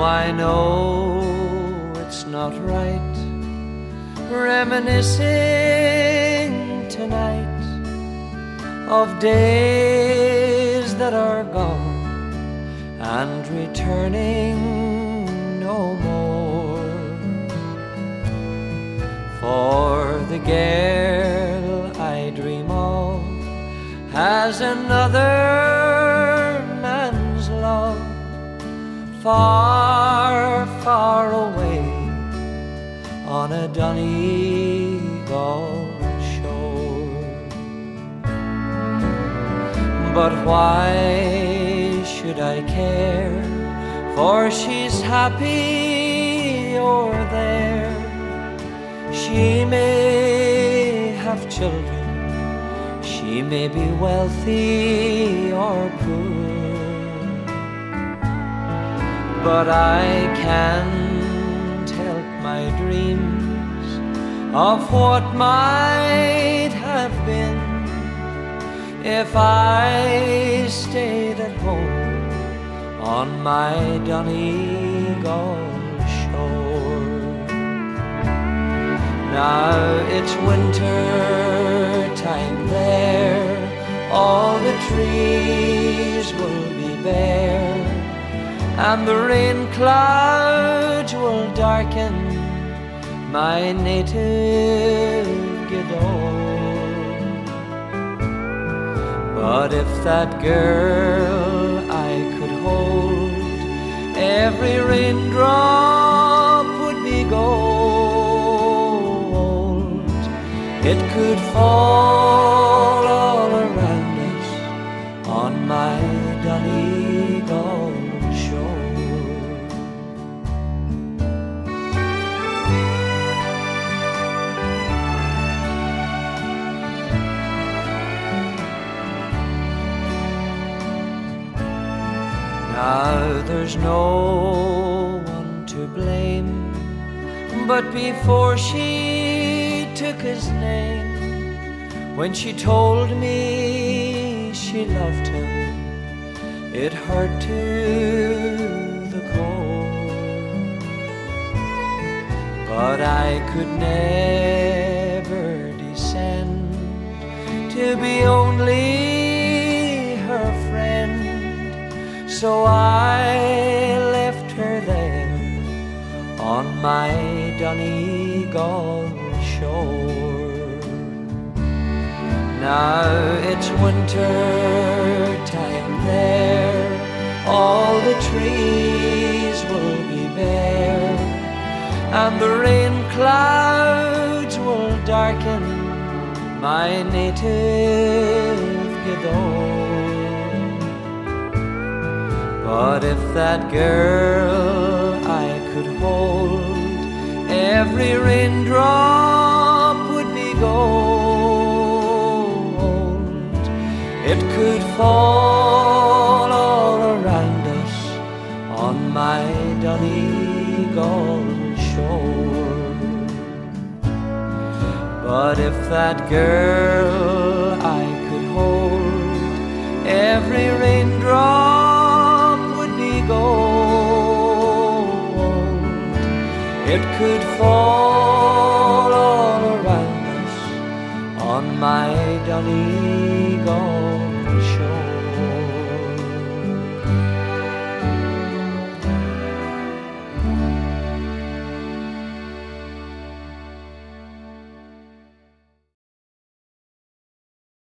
I know it's not right, reminiscing tonight of days that are gone and returning no more. For the girl I dream of has another man's love, far, far away on a Donegal shore. But why should I care, for she's happy o'er there. She may have children, she may be wealthy or poor, but I can't help my dreams of what might have been if I stayed at home on my Donegal shore. Now it's winter time there, all the trees will be bare, and the rain clouds will darken my native Gidor. But if that girl I could hold, every raindrop would be gold. It could fall all around us on my Donegal shore. Now there's no one to blame, but before she took his name, when she told me she loved him, it hurt to the core. But I could never descend to be only her friend, so I left her there on my Donegal shore. Now it's winter time there, all the trees will be bare, and the rain clouds will darken my native Gidor. But if that girl I could hold, every raindrop would be gold. It could fall all around us on my Donegal shore. But if that girl I could hold, every raindrop would be gold. It could fall all around us on my Donegal